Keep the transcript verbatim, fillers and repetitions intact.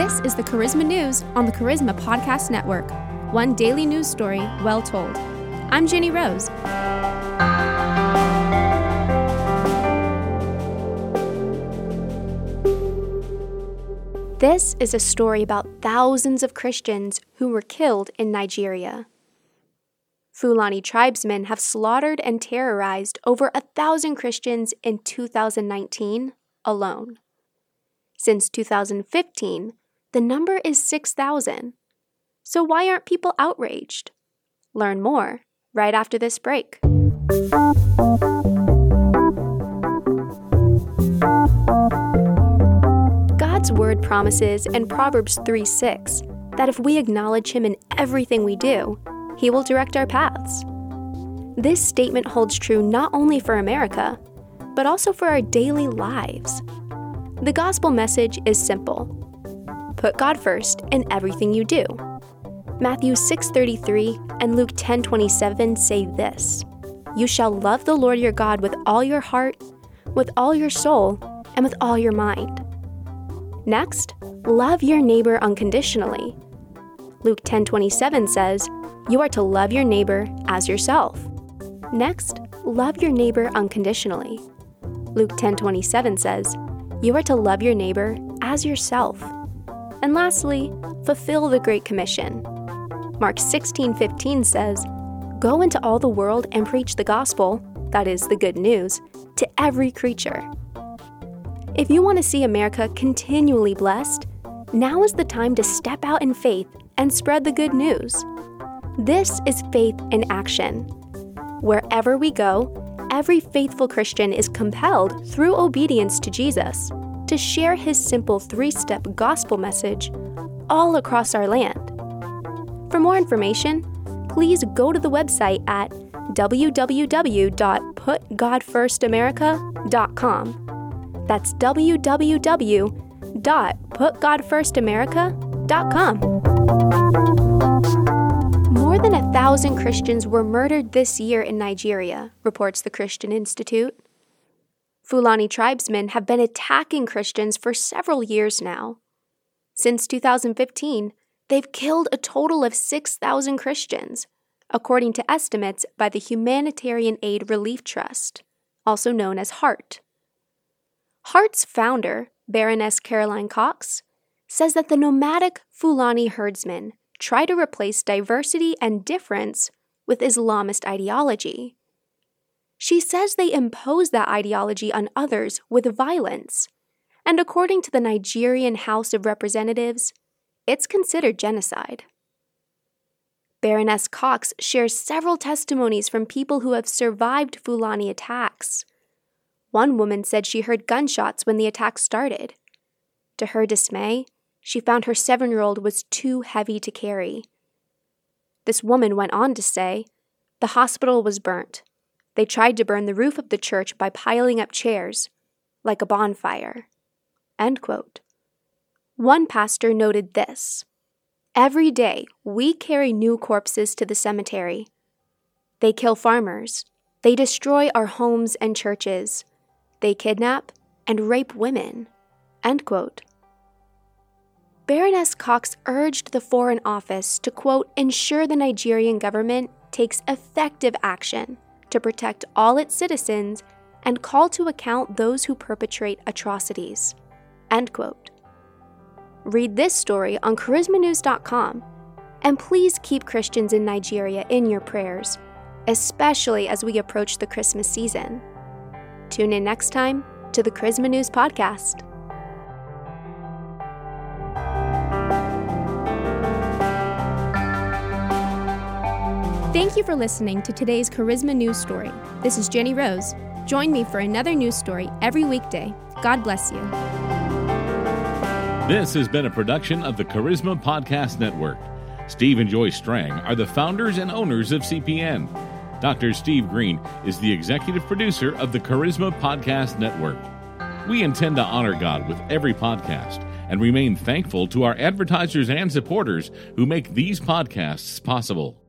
This is the Charisma News on the Charisma Podcast Network. One daily news story well told. I'm Jenny Rose. This is a story about thousands of Christians who were killed in Nigeria. Fulani tribesmen have slaughtered and terrorized over a thousand Christians in two thousand nineteen alone. Since two thousand fifteen, the number is six thousand. So why aren't people outraged? Learn more right after this break. God's word promises in Proverbs three six that if we acknowledge Him in everything we do, He will direct our paths. This statement holds true not only for America, but also for our daily lives. The gospel message is simple. Put God first in everything you do. Matthew six thirty-three and Luke ten twenty-seven say this: You shall love the Lord your God with all your heart, with all your soul, and with all your mind. Next, love your neighbor unconditionally. Luke ten twenty-seven says, You are to love your neighbor as yourself. Next, love your neighbor unconditionally. Luke ten twenty-seven says, You are to love your neighbor as yourself. And lastly, fulfill the Great Commission. Mark sixteen fifteen says, Go into all the world and preach the gospel, that is, the good news, to every creature. If you want to see America continually blessed, now is the time to step out in faith and spread the good news. This is faith in action. Wherever we go, every faithful Christian is compelled, through obedience to Jesus, to share His simple three-step gospel message all across our land. For more information, please go to the website at w w w dot put god first america dot com. That's w w w dot put god first america dot com. More than a thousand Christians were murdered this year in Nigeria, reports the Christian Institute. Fulani tribesmen have been attacking Christians for several years now. Since two thousand fifteen, they've killed a total of six thousand Christians, according to estimates by the Humanitarian Aid Relief Trust, also known as HART. HART's founder, Baroness Caroline Cox, says that the nomadic Fulani herdsmen try to replace diversity and difference with Islamist ideology. She says they impose that ideology on others with violence, and according to the Nigerian House of Representatives, it's considered genocide. Baroness Cox shares several testimonies from people who have survived Fulani attacks. One woman said she heard gunshots when the attack started. To her dismay, she found her seven-year-old was too heavy to carry. This woman went on to say, the hospital was burnt. They tried to burn the roof of the church by piling up chairs, like a bonfire. End quote. One pastor noted this: Every day, we carry new corpses to the cemetery. They kill farmers. They destroy our homes and churches. They kidnap and rape women. End quote. Baroness Cox urged the Foreign Office to, quote, ensure the Nigerian government takes effective action to protect all its citizens and call to account those who perpetrate atrocities. End quote. Read this story on charisma news dot com, and please keep Christians in Nigeria in your prayers, especially as we approach the Christmas season. Tune in next time to the Charisma News Podcast. Thank you for listening to today's Charisma News Story. This is Jenny Rose. Join me for another news story every weekday. God bless you. This has been a production of the Charisma Podcast Network. Steve and Joy Strang are the founders and owners of C P N. Doctor Steve Green is the executive producer of the Charisma Podcast Network. We intend to honor God with every podcast and remain thankful to our advertisers and supporters who make these podcasts possible.